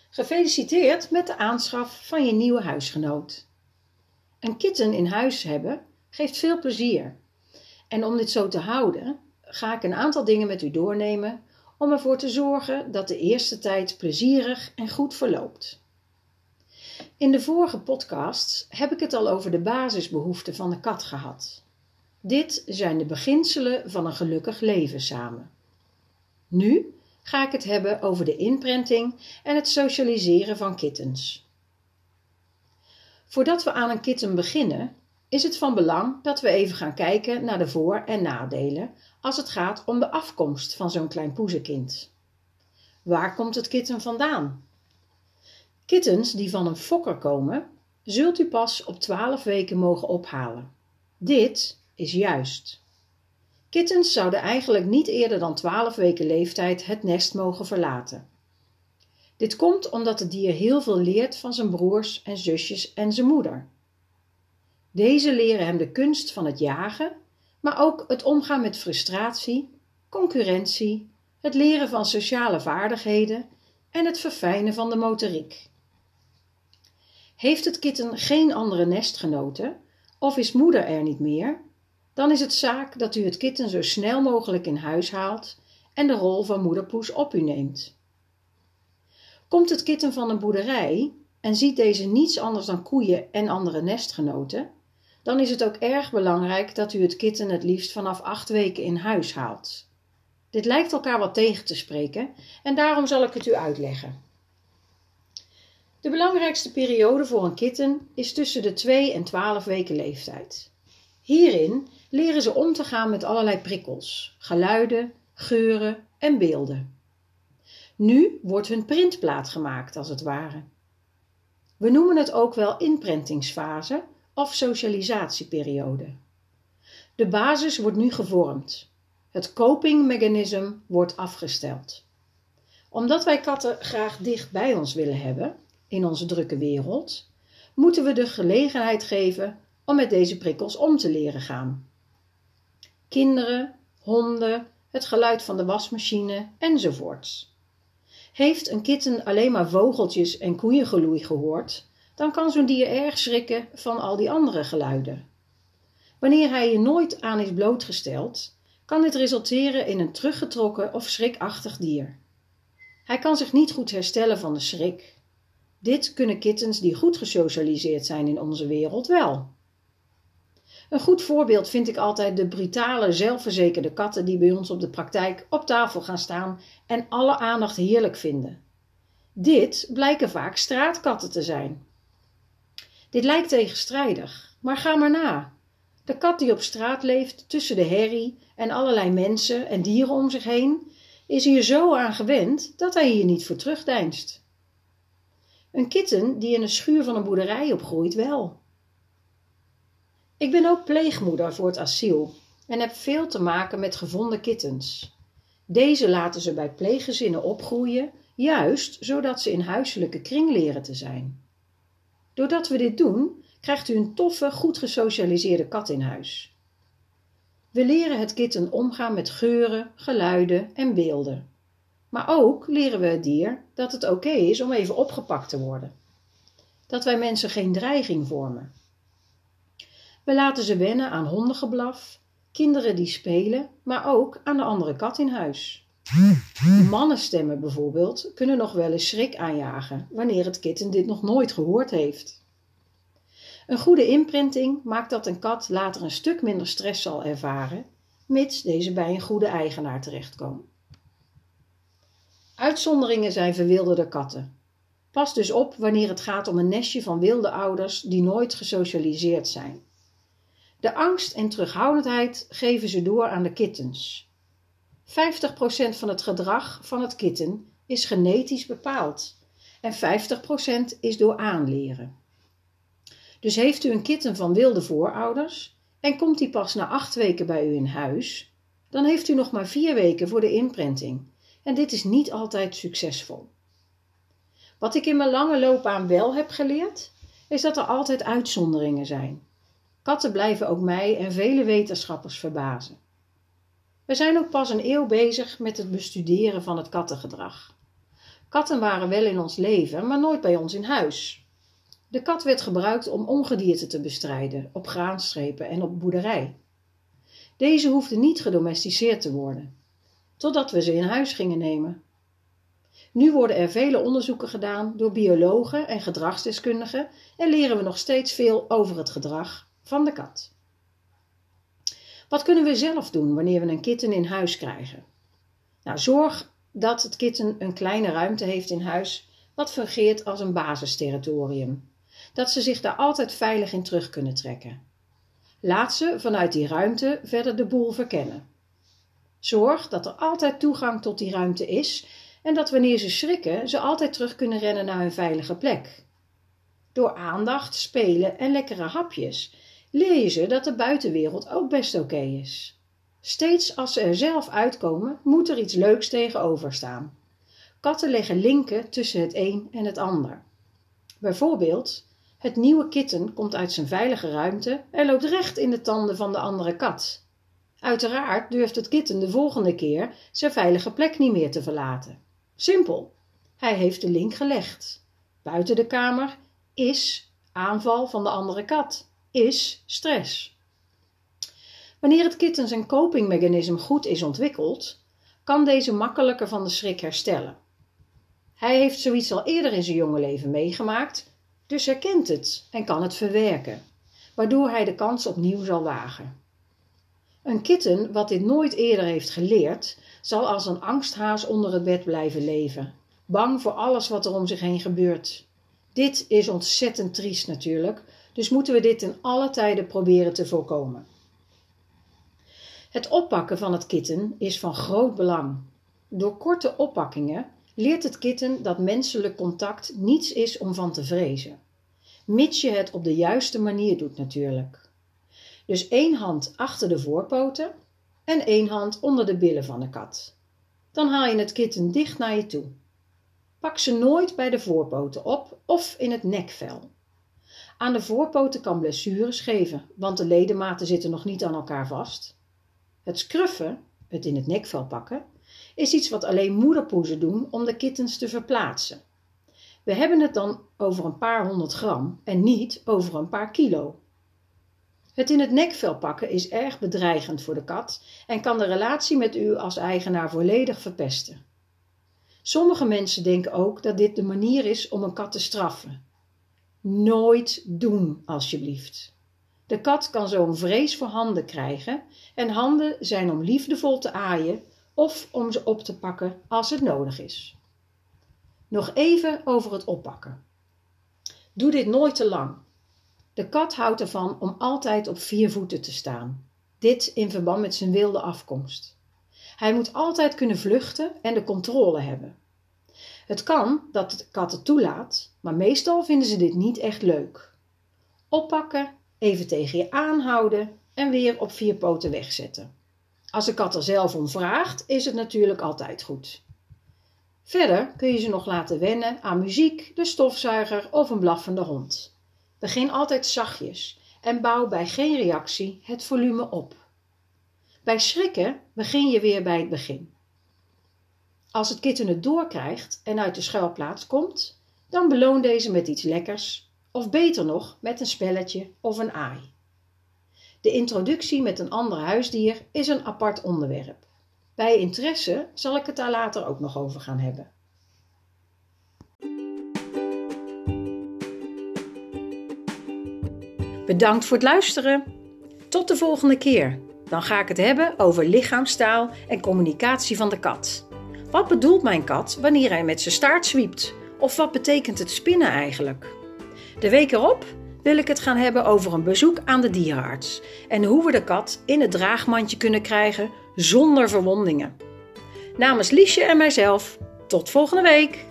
Gefeliciteerd met de aanschaf van je nieuwe huisgenoot. Een kitten in huis hebben geeft veel plezier. En om dit zo te houden, ga ik een aantal dingen met u doornemen om ervoor te zorgen dat de eerste tijd plezierig en goed verloopt. In de vorige podcasts heb ik het al over de basisbehoeften van de kat gehad. Dit zijn de beginselen van een gelukkig leven samen. Nu ga ik het hebben over de inprenting en het socialiseren van kittens. Voordat we aan een kitten beginnen, is het van belang dat we even gaan kijken naar de voor- en nadelen als het gaat om de afkomst van zo'n klein poezenkind. Waar komt het kitten vandaan? Kittens die van een fokker komen, zult u pas op 12 weken mogen ophalen. Dit is juist. Kittens zouden eigenlijk niet eerder dan 12 weken leeftijd het nest mogen verlaten. Dit komt omdat het dier heel veel leert van zijn broers en zusjes en zijn moeder. Deze leren hem de kunst van het jagen, maar ook het omgaan met frustratie, concurrentie, het leren van sociale vaardigheden en het verfijnen van de motoriek. Heeft het kitten geen andere nestgenoten of is moeder er niet meer, dan is het zaak dat u het kitten zo snel mogelijk in huis haalt en de rol van moederpoes op u neemt. Komt het kitten van een boerderij en ziet deze niets anders dan koeien en andere nestgenoten, dan is het ook erg belangrijk dat u het kitten het liefst vanaf 8 weken in huis haalt. Dit lijkt elkaar wat tegen te spreken en daarom zal ik het u uitleggen. De belangrijkste periode voor een kitten is tussen de 2 en 12 weken leeftijd. Hierin leren ze om te gaan met allerlei prikkels, geluiden, geuren en beelden. Nu wordt hun printplaat gemaakt als het ware. We noemen het ook wel inprentingsfase of socialisatieperiode. De basis wordt nu gevormd. Het coping mechanism wordt afgesteld. Omdat wij katten graag dicht bij ons willen hebben, in onze drukke wereld, moeten we de gelegenheid geven om met deze prikkels om te leren gaan. Kinderen, honden, het geluid van de wasmachine enzovoorts. Heeft een kitten alleen maar vogeltjes en koeiengeloei gehoord, dan kan zo'n dier erg schrikken van al die andere geluiden. Wanneer hij er nooit aan is blootgesteld, kan dit resulteren in een teruggetrokken of schrikachtig dier. Hij kan zich niet goed herstellen van de schrik. Dit kunnen kittens die goed gesocialiseerd zijn in onze wereld wel. Een goed voorbeeld vind ik altijd de brutale, zelfverzekerde katten die bij ons op de praktijk op tafel gaan staan en alle aandacht heerlijk vinden. Dit blijken vaak straatkatten te zijn. Dit lijkt tegenstrijdig, maar ga maar na. De kat die op straat leeft tussen de herrie en allerlei mensen en dieren om zich heen, is hier zo aan gewend dat hij hier niet voor terugdeinst. Een kitten die in een schuur van een boerderij opgroeit wel. Ik ben ook pleegmoeder voor het asiel en heb veel te maken met gevonden kittens. Deze laten ze bij pleeggezinnen opgroeien, juist zodat ze in huiselijke kring leren te zijn. Doordat we dit doen, krijgt u een toffe, goed gesocialiseerde kat in huis. We leren het kitten omgaan met geuren, geluiden en beelden. Maar ook leren we het dier dat het oké is om even opgepakt te worden. Dat wij mensen geen dreiging vormen. We laten ze wennen aan hondengeblaf, kinderen die spelen, maar ook aan de andere kat in huis. Mannenstemmen bijvoorbeeld kunnen nog wel eens schrik aanjagen wanneer het kitten dit nog nooit gehoord heeft. Een goede inprenting maakt dat een kat later een stuk minder stress zal ervaren, mits deze bij een goede eigenaar terechtkomt. Uitzonderingen zijn verwilderde katten. Pas dus op wanneer het gaat om een nestje van wilde ouders die nooit gesocialiseerd zijn. De angst en terughoudendheid geven ze door aan de kittens. 50% van het gedrag van het kitten is genetisch bepaald en 50% is door aanleren. Dus heeft u een kitten van wilde voorouders en komt die pas na 8 weken bij u in huis, dan heeft u nog maar 4 weken voor de inprenting en dit is niet altijd succesvol. Wat ik in mijn lange loopbaan wel heb geleerd, is dat er altijd uitzonderingen zijn. Katten blijven ook mij en vele wetenschappers verbazen. We zijn ook pas een eeuw bezig met het bestuderen van het kattengedrag. Katten waren wel in ons leven, maar nooit bij ons in huis. De kat werd gebruikt om ongedierte te bestrijden, op graanstrepen en op boerderij. Deze hoefden niet gedomesticeerd te worden, totdat we ze in huis gingen nemen. Nu worden er vele onderzoeken gedaan door biologen en gedragsdeskundigen en leren we nog steeds veel over het gedrag van de kat. Wat kunnen we zelf doen wanneer we een kitten in huis krijgen? Nou, zorg dat het kitten een kleine ruimte heeft in huis, wat fungeert als een basisterritorium. Dat ze zich daar altijd veilig in terug kunnen trekken. Laat ze vanuit die ruimte verder de boel verkennen. Zorg dat er altijd toegang tot die ruimte is en dat wanneer ze schrikken, ze altijd terug kunnen rennen naar hun veilige plek. Door aandacht, spelen en lekkere hapjes leer je ze dat de buitenwereld ook best oké is. Steeds als ze er zelf uitkomen, moet er iets leuks tegenover staan. Katten leggen linken tussen het een en het ander. Bijvoorbeeld, het nieuwe kitten komt uit zijn veilige ruimte en loopt recht in de tanden van de andere kat. Uiteraard durft het kitten de volgende keer zijn veilige plek niet meer te verlaten. Simpel, hij heeft de link gelegd. Buiten de kamer is aanval van de andere kat, is stress. Wanneer het kitten zijn copingmechanisme goed is ontwikkeld, kan deze makkelijker van de schrik herstellen. Hij heeft zoiets al eerder in zijn jonge leven meegemaakt, dus herkent het en kan het verwerken, waardoor hij de kans opnieuw zal wagen. Een kitten wat dit nooit eerder heeft geleerd, zal als een angsthaas onder het bed blijven leven, bang voor alles wat er om zich heen gebeurt. Dit is ontzettend triest natuurlijk, dus moeten we dit in alle tijden proberen te voorkomen. Het oppakken van het kitten is van groot belang. Door korte oppakkingen leert het kitten dat menselijk contact niets is om van te vrezen. Mits je het op de juiste manier doet natuurlijk. Dus 1 hand achter de voorpoten en 1 hand onder de billen van de kat. Dan haal je het kitten dicht naar je toe. Pak ze nooit bij de voorpoten op of in het nekvel. Aan de voorpoten kan blessures geven, want de ledematen zitten nog niet aan elkaar vast. Het skruffen, het in het nekvel pakken, is iets wat alleen moederpoezen doen om de kittens te verplaatsen. We hebben het dan over een paar 100 gram en niet over een paar kilo. Het in het nekvel pakken is erg bedreigend voor de kat en kan de relatie met u als eigenaar volledig verpesten. Sommige mensen denken ook dat dit de manier is om een kat te straffen. Nooit doen, alsjeblieft. De kat kan zo'n vrees voor handen krijgen en handen zijn om liefdevol te aaien of om ze op te pakken als het nodig is. Nog even over het oppakken. Doe dit nooit te lang. De kat houdt ervan om altijd op 4 voeten te staan. Dit in verband met zijn wilde afkomst. Hij moet altijd kunnen vluchten en de controle hebben. Het kan dat de kat het toelaat, maar meestal vinden ze dit niet echt leuk. Oppakken, even tegen je aanhouden en weer op 4 poten wegzetten. Als de kat er zelf om vraagt, is het natuurlijk altijd goed. Verder kun je ze nog laten wennen aan muziek, de stofzuiger of een blaffende hond. Begin altijd zachtjes en bouw bij geen reactie het volume op. Bij schrikken begin je weer bij het begin. Als het kitten het doorkrijgt en uit de schuilplaats komt, dan beloon deze met iets lekkers, of beter nog met een spelletje of een aai. De introductie met een ander huisdier is een apart onderwerp. Bij interesse zal ik het daar later ook nog over gaan hebben. Bedankt voor het luisteren. Tot de volgende keer. Dan ga ik het hebben over lichaamstaal en communicatie van de kat. Wat bedoelt mijn kat wanneer hij met zijn staart zwiept? Of wat betekent het spinnen eigenlijk? De week erop wil ik het gaan hebben over een bezoek aan de dierenarts en hoe we de kat in het draagmandje kunnen krijgen zonder verwondingen. Namens Liesje en mijzelf, tot volgende week!